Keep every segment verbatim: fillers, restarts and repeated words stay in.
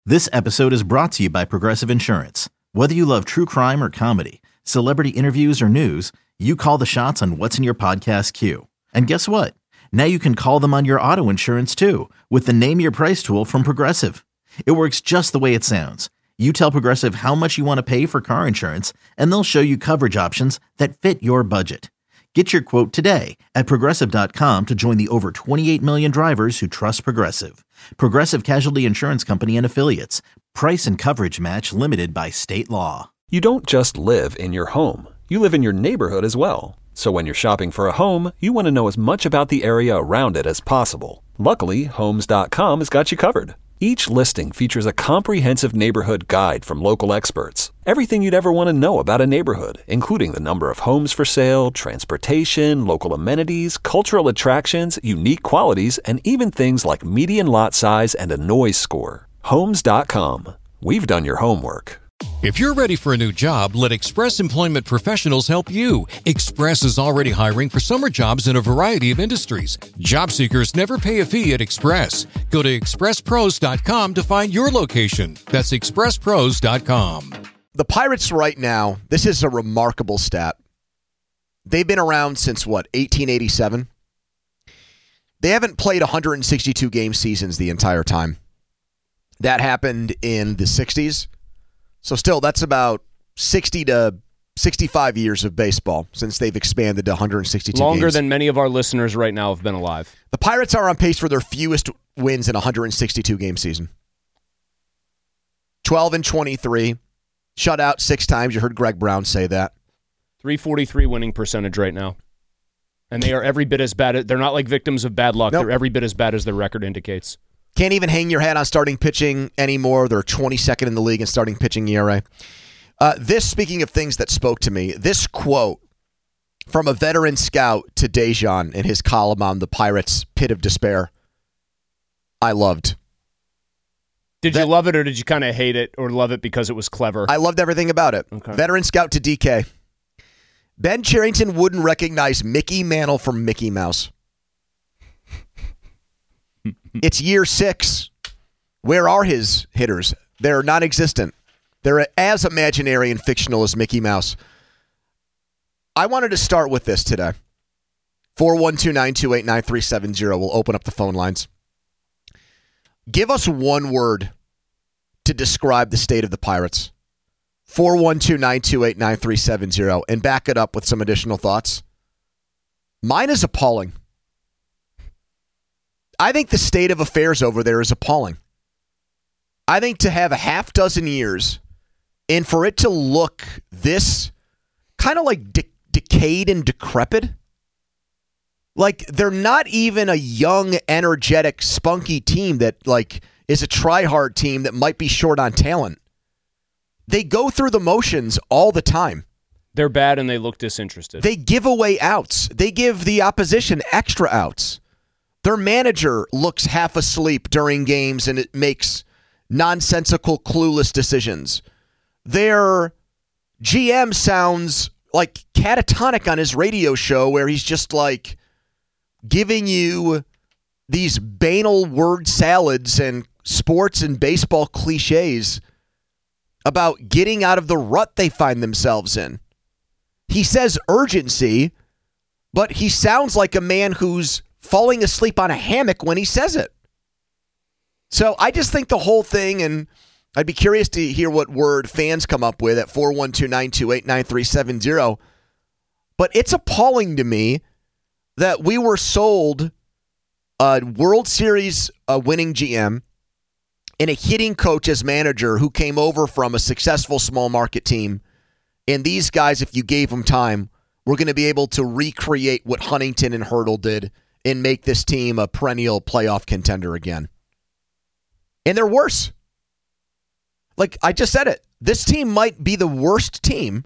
This episode is brought to you by Progressive Insurance. Whether you love true crime or comedy, celebrity interviews or news, you call the shots on what's in your podcast queue. And guess what? Now you can call them on your auto insurance too with the Name Your Price tool from Progressive. It works just the way it sounds. You tell Progressive how much you want to pay for car insurance, and they'll show you coverage options that fit your budget. Get your quote today at Progressive dot com to join the over twenty-eight million drivers who trust Progressive. Progressive Casualty Insurance Company and Affiliates. Price and coverage match limited by state law. You don't just live in your home. You live in your neighborhood as well. So when you're shopping for a home, you want to know as much about the area around it as possible. Luckily, Homes dot com has got you covered. Each listing features a comprehensive neighborhood guide from local experts. Everything you'd ever want to know about a neighborhood, including the number of homes for sale, transportation, local amenities, cultural attractions, unique qualities, and even things like median lot size and a noise score. Homes dot com. We've done your homework. If you're ready for a new job, let Express Employment Professionals help you. Express is already hiring for summer jobs in a variety of industries. Job seekers never pay a fee at Express. Go to express pros dot com to find your location. That's express pros dot com. The Pirates right now, this is a remarkable stat. They've been around since, what, eighteen eighty-seven? They haven't played one hundred sixty-two game seasons the entire time. That happened in the sixties. So still, that's about sixty to sixty-five years of baseball since they've expanded to one hundred sixty-two Longer games. than many of our listeners right now have been alive. The Pirates are on pace for their fewest wins in a one hundred sixty-two game season. twelve and twenty-three. Shut out six times. You heard Greg Brown say that. three forty-three winning percentage right now. And they are every bit as bad. They're not like victims of bad luck. Nope. They're every bit as bad as their record indicates. Can't even hang your hat on starting pitching anymore. They're twenty-second in the league in starting pitching E R A. Uh, this, speaking of things that spoke to me, this quote from a veteran scout to Dejan in his column on the Pirates' Pit of Despair, I loved. Did that, you love it or did you kind of hate it or love it because it was clever? I loved everything about it. Okay. Veteran scout to D K. Ben Cherington wouldn't recognize Mickey Mantle from Mickey Mouse. It's year six. Where are his hitters? They're non-existent. They're as imaginary and fictional as Mickey Mouse. I wanted to start with this today. four one two, nine two eight, nine three seven zero. We'll open up the phone lines. Give us one word to describe the state of the Pirates. four one two, nine two eight, nine three seven zero. And back it up with some additional thoughts. Mine is appalling. I think the state of affairs over there is appalling. I think to have a half dozen years and for it to look this kind of like de- decayed and decrepit, like they're not even a young, energetic, spunky team that like is a try-hard team that might be short on talent. They go through the motions all the time. They're bad and they look disinterested. They give away outs. They give the opposition extra outs. Their manager looks half asleep during games and it makes nonsensical, clueless decisions. Their G M sounds like catatonic on his radio show where he's just like giving you these banal word salads and sports and baseball cliches about getting out of the rut they find themselves in. He says urgency, but he sounds like a man who's falling asleep on a hammock when he says it. So I just think the whole thing, and I'd be curious to hear what word fans come up with at four one two, nine two eight, nine three seven zero. But it's appalling to me that we were sold a World Series uh, winning G M and a hitting coach as manager who came over from a successful small market team. And these guys, if you gave them time, were going to be able to recreate what Huntington and Hurdle did and make this team a perennial playoff contender again. And they're worse. Like, I just said it. This team might be the worst team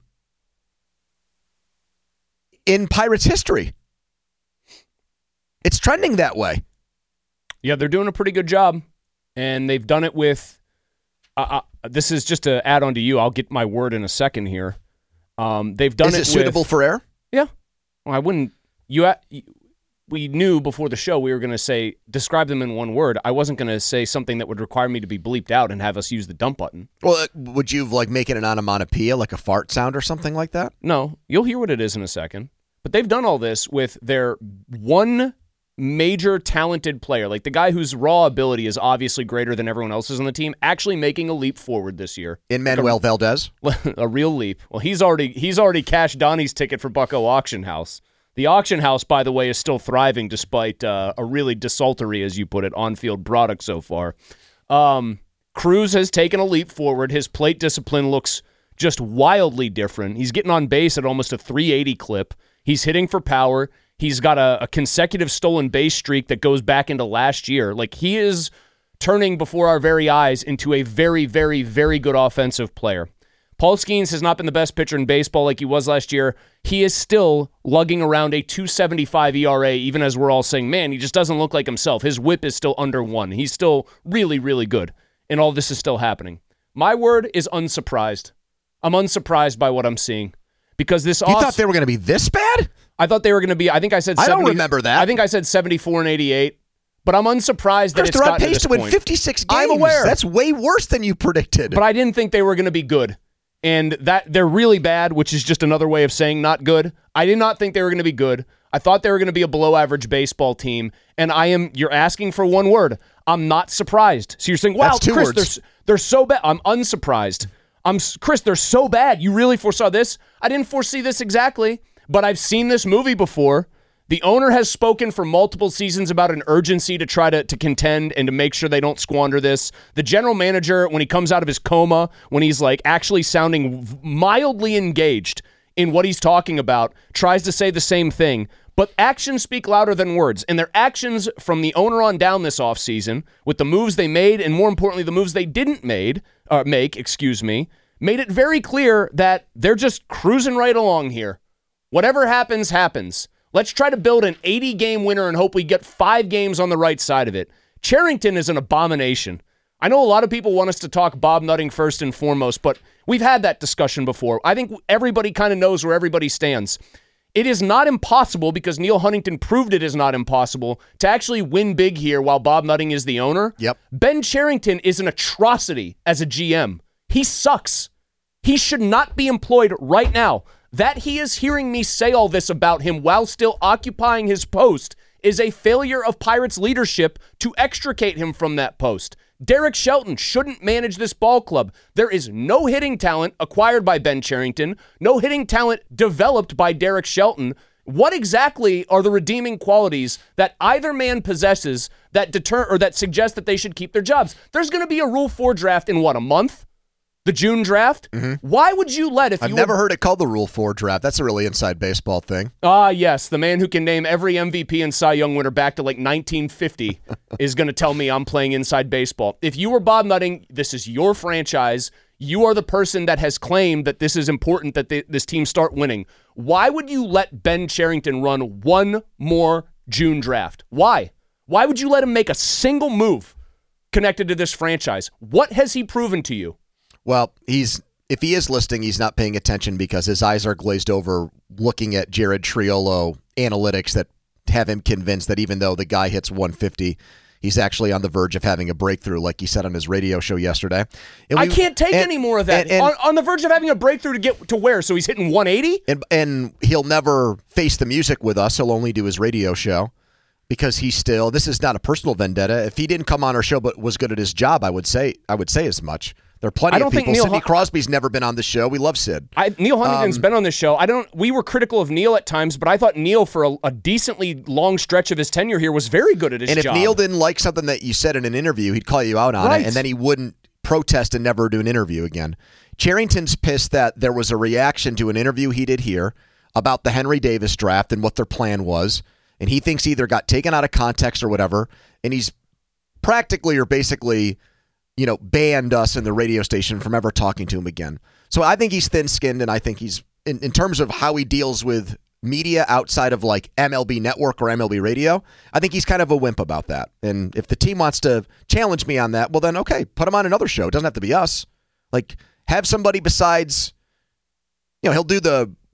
in Pirates history. It's trending that way. Yeah, they're doing a pretty good job. And they've done it with, uh, uh, this is just to add on to you. I'll get my word in a second here. Um, they've done is it it suitable with, for air? Yeah. Well, I wouldn't, you, we knew before the show we were going to say, describe them in one word. I wasn't going to say something that would require me to be bleeped out and have us use the dump button. Well, would you like make it an onomatopoeia, like a fart sound or something like that? No, you'll hear what it is in a second. But they've done all this with their one major talented player, like the guy whose raw ability is obviously greater than everyone else's on the team, actually making a leap forward this year. In Manuel like a, Valdez? A real leap. Well, he's already he's already cashed Donnie's ticket for Bucko Auction House. The auction house, by the way, is still thriving despite uh, a really desultory, as you put it, on-field product so far. Um, Cruz has taken a leap forward. His plate discipline looks just wildly different. He's getting on base at almost a three eighty clip. He's hitting for power. He's got a, a consecutive stolen base streak that goes back into last year. Like, he is turning before our very eyes into a very, very, very good offensive player. Paul Skeens has not been the best pitcher in baseball like he was last year. He is still lugging around a two seventy-five E R A, even as we're all saying, man, he just doesn't look like himself. His whip is still under one. He's still really, really good, and all this is still happening. My word is unsurprised. I'm unsurprised by what I'm seeing. Because this You off- thought they were going to be this bad? I thought they were going to be, I think I said I seventy, don't remember that. I think I said seventy-four and eighty-eight, but I'm unsurprised Chris, that it's they're on gotten to pace this to win point. fifty-six games. I'm aware. That's way worse than you predicted. But I didn't think they were going to be good. And that they're really bad, which is just another way of saying not good. I did not think they were going to be good. I thought they were going to be a below-average baseball team. And I am, you're asking for one word. I'm not surprised. So you're saying, wow, That's two Chris, words. they're, they're so bad. I'm unsurprised. I'm Chris, they're so bad. You really foresaw this? I didn't foresee this exactly, but I've seen this movie before. The owner has spoken for multiple seasons about an urgency to try to, to contend and to make sure they don't squander this. The general manager, when he comes out of his coma, when he's like actually sounding mildly engaged in what he's talking about, tries to say the same thing. But actions speak louder than words, and their actions from the owner on down this offseason, with the moves they made, and more importantly, the moves they didn't made, uh, make, excuse me, made it very clear that they're just cruising right along here. Whatever happens, happens. Let's try to build an eighty-game winner and hope we get five games on the right side of it. Cherington is an abomination. I know a lot of people want us to talk Bob Nutting first and foremost, but we've had that discussion before. I think everybody kind of knows where everybody stands. It is not impossible, because Neil Huntington proved it is not impossible, to actually win big here while Bob Nutting is the owner. Yep. Ben Cherington is an atrocity as a G M. He sucks. He should not be employed right now. That he is hearing me say all this about him while still occupying his post is a failure of Pirates leadership to extricate him from that post. Derek Shelton shouldn't manage this ball club. There is no hitting talent acquired by Ben Cherington, no hitting talent developed by Derek Shelton. What exactly are the redeeming qualities that either man possesses that deter or that suggest that they should keep their jobs? There's going to be a Rule four draft in what, a month? The June draft? Mm-hmm. Why would you let if I've you never were... heard it called the Rule four draft. That's a really inside baseball thing. Ah, yes. The man who can name every M V P and Cy Young winner back to like nineteen fifty is going to tell me I'm playing inside baseball. If you were Bob Nutting, this is your franchise. You are the person that has claimed that this is important, that they, this team start winning. Why would you let Ben Cherington run one more June draft? Why? Why would you let him make a single move connected to this franchise? What has he proven to you? Well, he's if he is listening, he's not paying attention because his eyes are glazed over looking at Jared Triolo analytics that have him convinced that even though the guy hits one fifty, he's actually on the verge of having a breakthrough, like he said on his radio show yesterday. And I we, can't take and, any more of that. And, and, on, on the verge of having a breakthrough to get to where? So he's hitting one eighty? And, and he'll never face the music with us. He'll only do his radio show. Because he's still, this is not a personal vendetta. If he didn't come on our show but was good at his job, I would say I would say as much. There are plenty I don't of people. Think Neil Sidney Hun- Crosby's never been on the show. We love Sid. I, Neil Huntington's um, been on this show. I don't. We were critical of Neil at times, but I thought Neil, for a, a decently long stretch of his tenure here, was very good at his and job. And if Neil didn't like something that you said in an interview, he'd call you out on right. it, and then he wouldn't protest and never do an interview again. Cherington's pissed that there was a reaction to an interview he did here about the Henry Davis draft and what their plan was, and he thinks either got taken out of context or whatever, and he's practically or basically, you know, banned us in the radio station from ever talking to him again. So I think he's thin-skinned, and I think he's, in, in terms of how he deals with media outside of like M L B Network or M L B Radio, I think he's kind of a wimp about that. And if the team wants to challenge me on that, well then, okay, put him on another show. It doesn't have to be us. Like, have somebody besides, you know, he'll do the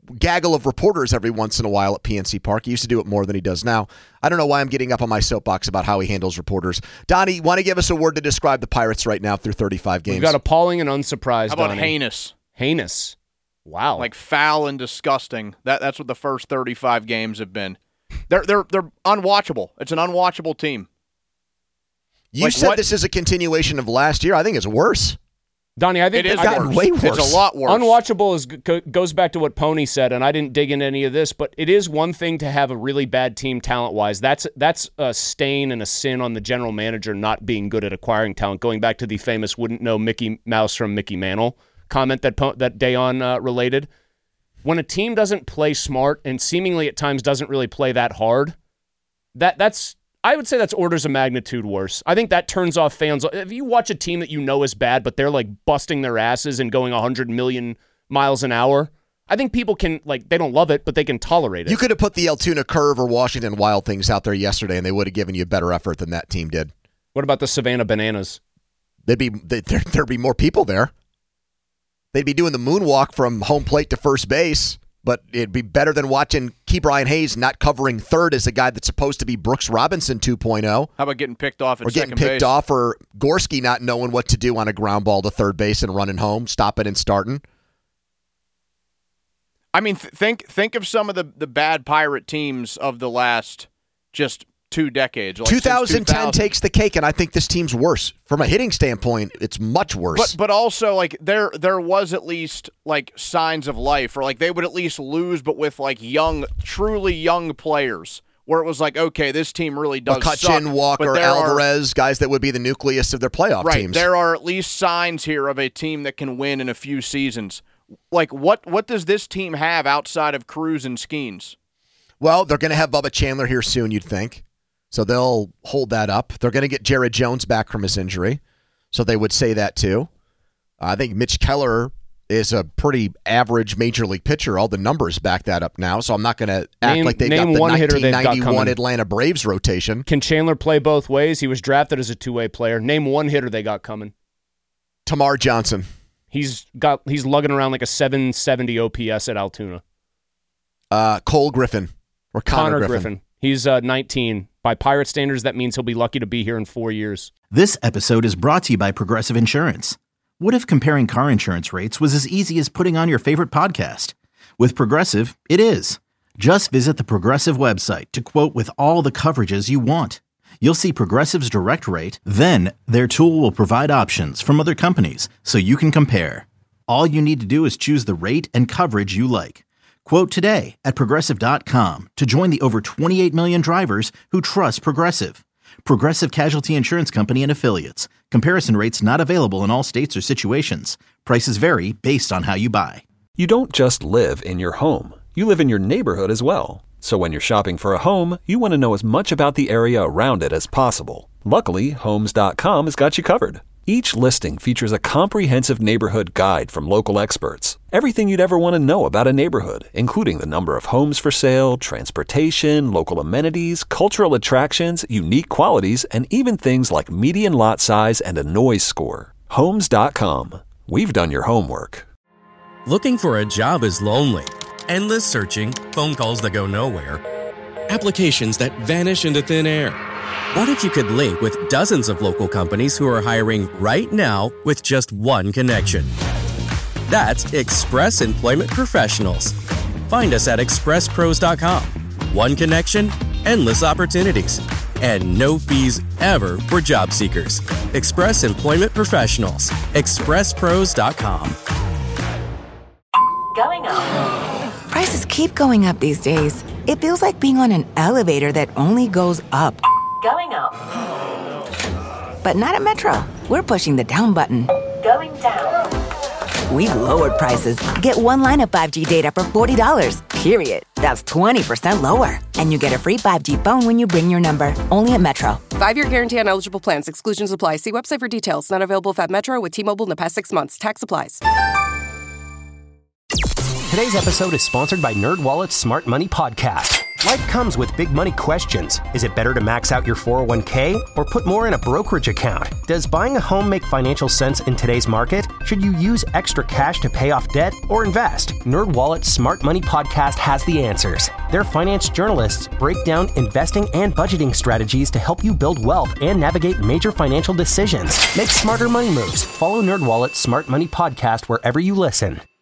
gaggle of reporters every once in a while at P N C Park. He used to do it more than he does now. I don't know why I'm getting up on my soapbox about how he handles reporters. Donnie, want to give us a word to describe the Pirates right now through thirty-five games? We've got appalling and unsurprised. How about Donnie. heinous? Heinous. Wow. Like foul and disgusting. That that's what the first thirty-five games have been. They're they're they're unwatchable. It's an unwatchable team. You like said what? This is a continuation of last year. I think it's worse. Donnie, I think it is I, worse. way worse. It's a lot worse. Unwatchable is goes back to what Pony said, and I didn't dig into any of this, but it is one thing to have a really bad team talent-wise. That's that's a stain and a sin on the general manager not being good at acquiring talent. Going back to the famous "wouldn't know Mickey Mouse from Mickey Mantle" comment that that Dayon uh, related. When a team doesn't play smart and seemingly at times doesn't really play that hard, that that's I would say that's orders of magnitude worse. I think that turns off fans. If you watch a team that you know is bad, but they're like busting their asses and going one hundred million miles an hour, I think people can, like, they don't love it, but they can tolerate it. You could have put the Altoona Curve or Washington Wild Things out there yesterday, and they would have given you a better effort than that team did. What about the Savannah Bananas? They'd be there, there'd be more people there. They'd be doing the moonwalk from home plate to first base, but it'd be better than watching Key Brian Hayes not covering third as a guy that's supposed to be Brooks Robinson two point oh. How about getting picked off at or getting second picked base? off, or Gorski not knowing what to do on a ground ball to third base and running home, stopping and starting. I mean, th- think think of some of the, the bad Pirate teams of the last just two decades. Like two thousand ten two thousand takes the cake, and I think this team's worse. From a hitting standpoint, it's much worse. But but also, like, there there was at least, like, signs of life, or, like, they would at least lose, but with, like, young, truly young players, where it was like, okay, this team really does McCutchen, suck. Walker, but there Alvarez, are, guys that would be the nucleus of their playoff right, teams. There are at least signs here of a team that can win in a few seasons. Like, what what does this team have outside of Cruz and Skeens? Well, they're going to have Bubba Chandler here soon, you'd think. So they'll hold that up. They're going to get Jared Jones back from his injury. So they would say that too. I think Mitch Keller is a pretty average major league pitcher. All the numbers back that up now. So I'm not going to act Name- like they've name got the one hitter they've got nineteen ninety-one coming. Atlanta Braves rotation. Can Chandler play both ways? He was drafted as a two-way player. Name one hitter they got coming. Tamar Johnson. He's got he's lugging around like a seven seventy O P S at Altoona. Uh, Cole Griffin. Or Connor, Connor Griffin. Griffin. He's uh, nineteen. By Pirate standards, that means he'll be lucky to be here in four years. This episode is brought to you by Progressive Insurance. What if comparing car insurance rates was as easy as putting on your favorite podcast? With Progressive, it is. Just visit the Progressive website to quote with all the coverages you want. You'll see Progressive's direct rate, then their tool will provide options from other companies so you can compare. All you need to do is choose the rate and coverage you like. Quote today at Progressive dot com to join the over twenty-eight million drivers who trust Progressive. Progressive Casualty Insurance Company and Affiliates. Comparison rates not available in all states or situations. Prices vary based on how you buy. You don't just live in your home. You live in your neighborhood as well. So when you're shopping for a home, you want to know as much about the area around it as possible. Luckily, Homes dot com has got you covered. Each listing features a comprehensive neighborhood guide from local experts. Everything you'd ever want to know about a neighborhood, including the number of homes for sale, transportation, local amenities, cultural attractions, unique qualities, and even things like median lot size and a noise score. Homes dot com. We've done your homework. Looking for a job is lonely. Endless searching, phone calls that go nowhere, applications that vanish into thin air. What if you could link with dozens of local companies who are hiring right now with just one connection? That's Express Employment Professionals. Find us at express pros dot com. One connection, endless opportunities, and no fees ever for job seekers. Express Employment Professionals. express pros dot com. Going up. Prices keep going up these days. It feels like being on an elevator that only goes up. Going up. But not at Metro. We're pushing the down button. Going down. We've lowered prices. Get one line of five G data for forty dollars, period. That's twenty percent lower. And you get a free five G phone when you bring your number. Only at Metro. Five-year guarantee on eligible plans. Exclusions apply. See website for details. Not available if at Metro with T-Mobile in the past six months. Tax applies. Today's episode is sponsored by NerdWallet's Smart Money Podcast. Life comes with big money questions. Is it better to max out your four oh one k or put more in a brokerage account? Does buying a home make financial sense in today's market? Should you use extra cash to pay off debt or invest? NerdWallet's Smart Money Podcast has the answers. Their finance journalists break down investing and budgeting strategies to help you build wealth and navigate major financial decisions. Make smarter money moves. Follow NerdWallet's Smart Money Podcast wherever you listen.